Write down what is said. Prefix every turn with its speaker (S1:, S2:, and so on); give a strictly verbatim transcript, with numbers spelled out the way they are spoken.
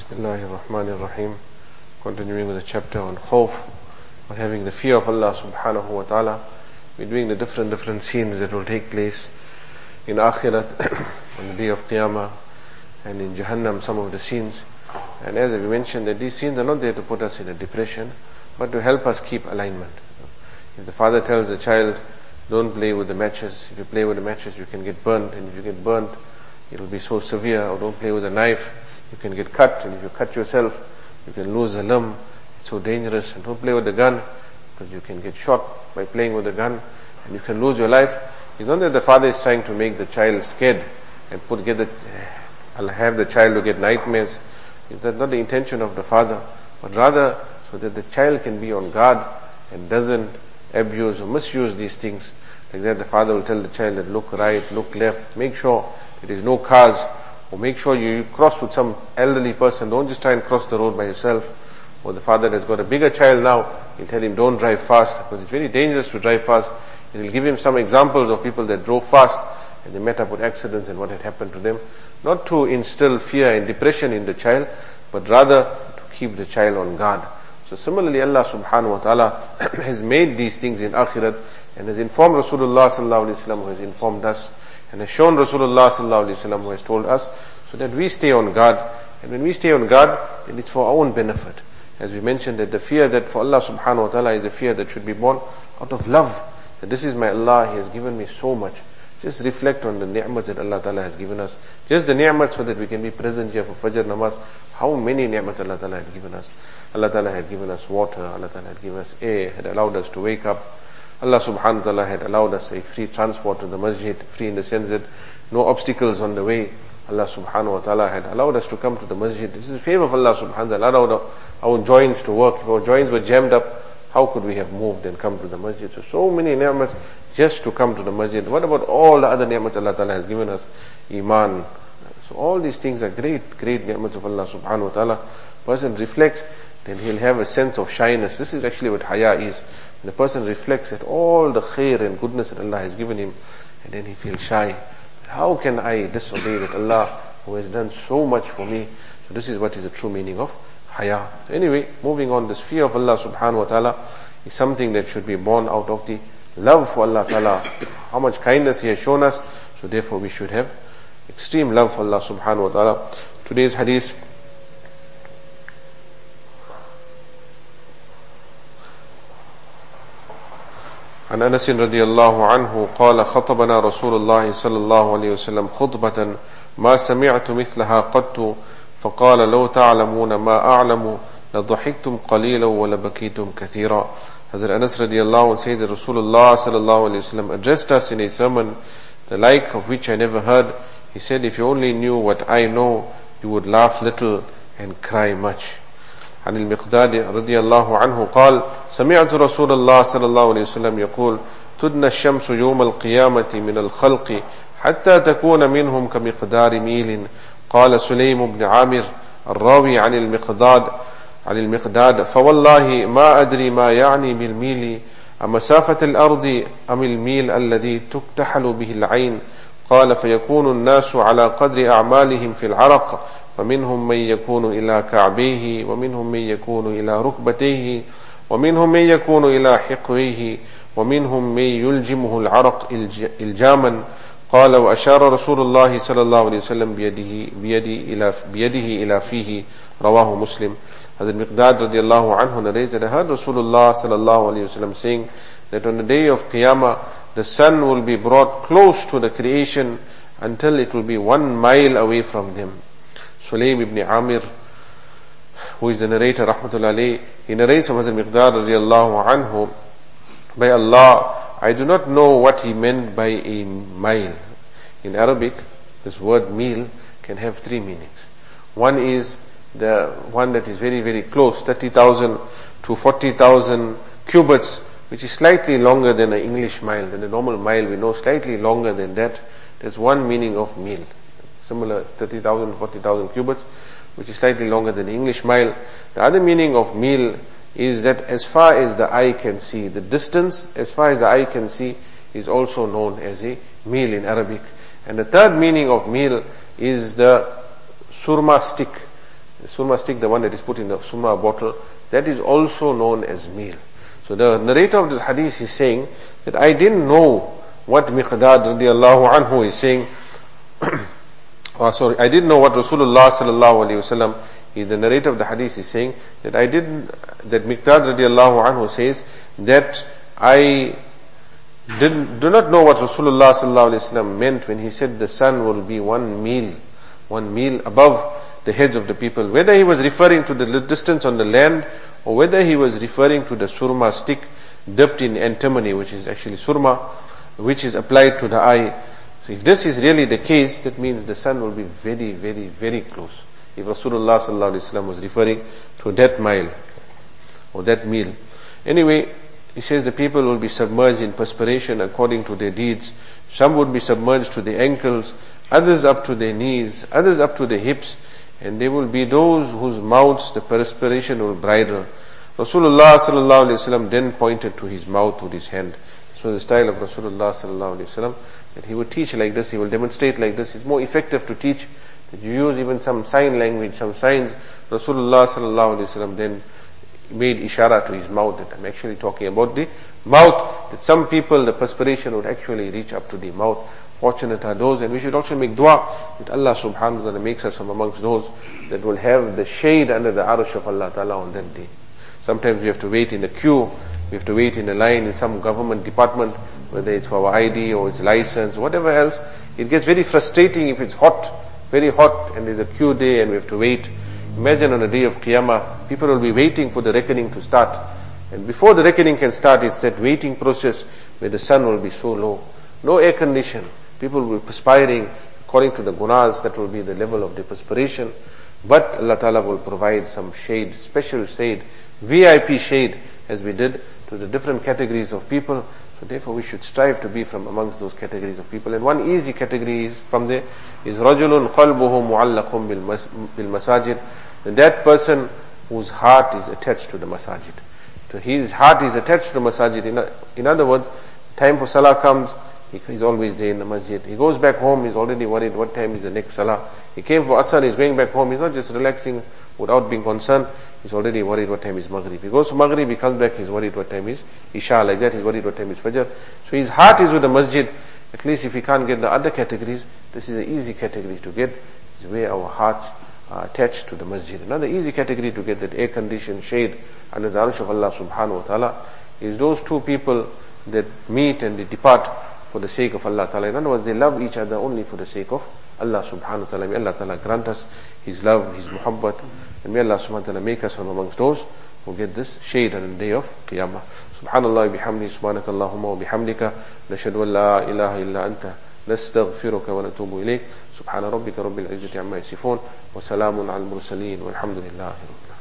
S1: Bismillahir Rahmanir Rahim. Continuing with the chapter on khawf, on having the fear of Allah subhanahu wa ta'ala. We're doing the different different scenes that will take place in Akhirat, on the day of Qiyamah, and in Jahannam, some of the scenes. And as we mentioned, that these scenes are not there to put us in a depression, but to help us keep alignment. If the father tells the child, don't play with the matches. If you play with the matches, you can get burnt, and if you get burnt, it will be so severe. Or don't play with a knife, you can get cut, and if you cut yourself, you can lose a limb. It's so dangerous. And don't play with the gun, because you can get shot by playing with the gun, and you can lose your life. It's not that the father is trying to make the child scared and put get the I'll have the child to get nightmares. That's not the intention of the father, but rather so that the child can be on guard and doesn't abuse or misuse these things. Like that, the father will tell the child that look right, look left, make sure there is no cars, or make sure you cross with some elderly person. Don't just try and cross the road by yourself. Or the father has got a bigger child now, he'll tell him don't drive fast, because it's very dangerous to drive fast. And he'll give him some examples of people that drove fast and they met up with accidents and what had happened to them. Not to instill fear and depression in the child, but rather to keep the child on guard. So similarly, Allah subhanahu wa ta'ala has made these things in Akhirat and has informed Rasulullah sallallahu alaihi wasallam, who has informed us, and has shown Rasulullah sallallahu alaihi wasallam, who has told us, so that we stay on guard. And when we stay on guard, then it's for our own benefit. As we mentioned, that the fear that for Allah subhanahu wa ta'ala is a fear that should be born out of love. That this is my Allah, He has given me so much. Just reflect on the ni'mat that Allah Ta'ala has given us. Just the ni'mat so that we can be present here for Fajr namaz. How many ni'mat Allah Ta'ala has given us. Allah Ta'ala had given us water. Allah Ta'ala had given us air. Had allowed us to wake up. Allah Subhanahu wa Ta'ala had allowed us a free transport to the masjid. Free in the sense that no obstacles on the way. Allah Subhanahu wa Ta'ala had allowed us to come to the masjid. This is a favor of Allah Subhanahu wa Ta'ala. Allowed our joints to work. If our joints were jammed up, how could we have moved and come to the masjid? So, so many ni'mats just to come to the masjid. What about all the other ni'mats Allah Ta'ala has given us? Iman. So all these things are great, great ni'mats of Allah subhanahu wa ta'ala. Person reflects, then he'll have a sense of shyness. This is actually what haya is. When the person reflects at all the khair and goodness that Allah has given him, and then he feels shy. How can I disobey that Allah who has done so much for me? So this is what is the true meaning of haya. So anyway, moving on, this fear of Allah subhanahu wa ta'ala is something that should be born out of the love for Allah ta'ala. How much kindness He has shown us, so therefore we should have extreme love for Allah subhanahu wa ta'ala. Today's hadith, عن أنس رضي الله عنه قال خطبنا رسول الله صلى الله عليه وسلم خطبة ما سمعت مثلها قط فقال لو تعلمون ما أعلم لضحكتم قليلا ولبكيتم كثيرا. Hazrat Anas radiallahu anh says that Rasulullah sallallahu alayhi wa sallam addressed us in a sermon, the like of which I never heard. He said, if you only knew what I know, you would laugh little and cry much. عن المقداد رضي الله عنه قال سمعت رسول الله صلى الله عليه وسلم يقول تدنى الشمس يوم القيامة من الخلق حتى تكون منهم كمقدار ميل. قال سليم بن عامر الراوي عن المقداد عن المقداد فوالله ما أدري ما يعني بالميل أمسافة الأرض أم الميل الذي تكتحل به العين. قال فيكون الناس على قدر أعمالهم في العرق ومنهم من يكون إلى كعبيه ومنهم من يكون إلى ركبتيه ومنهم من يكون إلى حقويه ومنهم من يلجمه العرق إلجاما. قال وأشار رسول الله صلى الله عليه وسلم بيده, بيده, إلى, بيده إلى فيه. رواه مسلم. Hazrat Miqdad radiallahu anhu narrates that I heard Rasulullah sallallahu alayhi wa sallam saying that on the day of Qiyamah, the sun will be brought close to the creation until it will be one mile away from them. Sulaym ibn Amir, who is the narrator, rahmatullahi alayhi, he narrates from Hazrat Miqdad radiallahu anhu, by Allah, I do not know what he meant by a mile. In Arabic, this word mil can have three meanings. One is the one that is very, very close, thirty thousand to forty thousand cubits, which is slightly longer than an English mile. Than a normal mile, we know slightly longer than that. That's one meaning of mil. Similar, thirty thousand to forty thousand cubits, which is slightly longer than the English mile. The other meaning of mil is that as far as the eye can see, the distance as far as the eye can see is also known as a mil in Arabic. And the third meaning of mil is the surma stick. The surma stick, the one that is put in the surma bottle, that is also known as meal. So the narrator of this hadith is saying that I didn't know what Miqdad radiallahu anhu is saying. Oh, sorry, I didn't know what Rasulullah sallallahu alaihi wasallam, the narrator of the hadith is saying that I didn't, that Miqdad radiallahu anhu says that I didn't, do not know what Rasulullah sallallahu alaihi wasallam meant when he said the sun will be one meal, one meal above the heads of the people. Whether he was referring to the distance on the land, or whether he was referring to the surma stick dipped in antimony, which is actually surma, which is applied to the eye. So if this is really the case, that means the sun will be very, very, very close. If Rasulullah sallallahu alaihi wasallam was referring to that mile or that meal. Anyway, he says the people will be submerged in perspiration according to their deeds. Some would be submerged to the ankles, others up to their knees, others up to the hips, and there will be those whose mouths the perspiration will bridle. Rasulullah sallallahu alaihi wasallam then pointed to his mouth with his hand. This was the style of Rasulullah sallallahu alaihi wasallam, that he would teach like this, he will demonstrate like this. It's more effective to teach, that you use even some sign language, some signs. Rasulullah sallallahu alaihi wasallam then made ishara to his mouth, that I'm actually talking about the mouth, that some people the perspiration would actually reach up to the mouth. Fortunate are those, and we should also make dua that Allah subhanahu wa ta'ala makes us from amongst those that will have the shade under the arsh of Allah ta'ala on that day. Sometimes we have to wait in a queue, we have to wait in a line in some government department, whether it's for our I D or it's license, whatever else. It gets very frustrating if it's hot, very hot, and there's a queue day and we have to wait. Imagine on the day of Qiyamah, people will be waiting for the reckoning to start. And before the reckoning can start, it's that waiting process where the sun will be so low. No air condition. People will be perspiring according to the gunas, that will be the level of the perspiration. But Allah Ta'ala will provide some shade, special shade, V I P shade, as we did to the different categories of people. So therefore we should strive to be from amongst those categories of people. And one easy category is from there is رَجُلٌ قَلْبُهُ مُعَلَّقٌ بِالْمَسَاجِدِ. That person whose heart is attached to the masajid. So his heart is attached to the masajid. In, in other words, time for salah comes, he, he's always there in the masjid. He goes back home, he's already worried what time is the next salah. He came for asr, he's going back home, he's not just relaxing without being concerned, he's already worried what time is maghrib. He goes to maghrib, he comes back, he's worried what time is isha, like that, he's worried what time is fajr. So his heart is with the masjid. At least if he can't get the other categories, this is an easy category to get, is where our hearts are attached to the masjid. Another easy category to get that air-conditioned shade under the arsh of Allah subhanahu wa ta'ala is those two people that meet and they depart for the sake of Allah ta'ala. In other words, they love each other only for the sake of Allah subhanahu wa ta'ala. May Allah ta'ala grant us His love, His muhabbat, and may Allah subhanahu wa ta'ala make us from amongst those who get this shade on the day of Qiyamah. Subhanallah bihamdi, subhanakallahumma wa bihamdika, nashhadu an la ilaha illa anta, nastaghfiruka wa natubu ilayk. Subhana rabbika rabbil izzati amma yasifun, wa salamun al mursaleen, walhamdulillahi rabbil alamin.